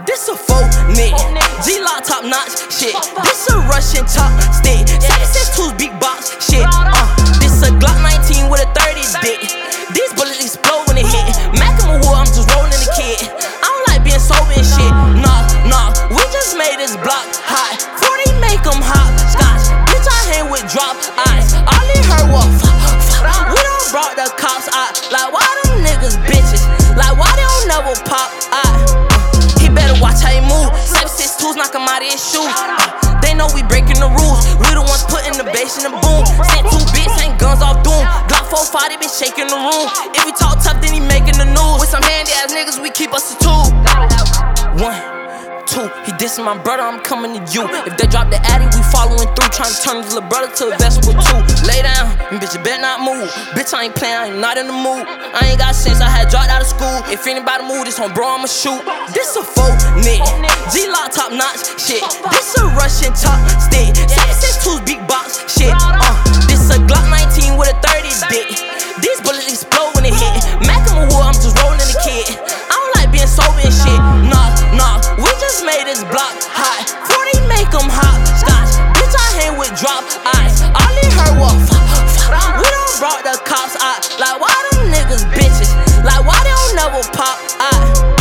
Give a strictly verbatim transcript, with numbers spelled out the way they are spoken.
This a faux nigga, G-Lock top notch shit. This a Russian top stick, seventy-six two's big box shit. Uh, this a Glock nineteen with a thirty dick. These bullets explode when they hit. Mac in my wood, I'm just rolling the kid. I don't like being sober and shit. Nah, nah, we just made this block hot. forty make them hot scotch. Bitch, I hang with drop eyes. All he heard was fuck, fuck. We done brought the cops out. Like, why them niggas bitches? Like, why they don't never pop out? Better watch how he move. seventy-six twos knock him out of his shoes. Uh, they know we breaking the rules. We the ones putting the bass in the boom. Sent two bits, ain't guns off doom. Glock four five, they been shaking the room. If we talk tough, then he making the news. With some handy ass niggas, we keep us a two. One, two, he dissing my brother, I'm coming to you. If they drop the addy, we following through. Trying to turn his little brother to a vegetable too. Lay down, and bitch, you better not move. Bitch, I ain't playing, I ain't not in the mood. I ain't got sense, I had dropped out of school. If anybody move this on bro, I'ma shoot. This a faux nigga, G-Lock top notch shit. This a Russian top stick, seventy-six two's big box shit. Uh, this a Glock nineteen with a thirty dick. These bullets explode when they hit. Mac in my wood, I'm just rolling the kid. I don't like being sober and shit. Nah, nah, we just made this block hot. forty make them hot scotch. Bitch, I hang with drop eyes. All he heard was fuck, fuck. We done brought the cops out. Like, why them niggas bitches? Like, why they don't never pop out?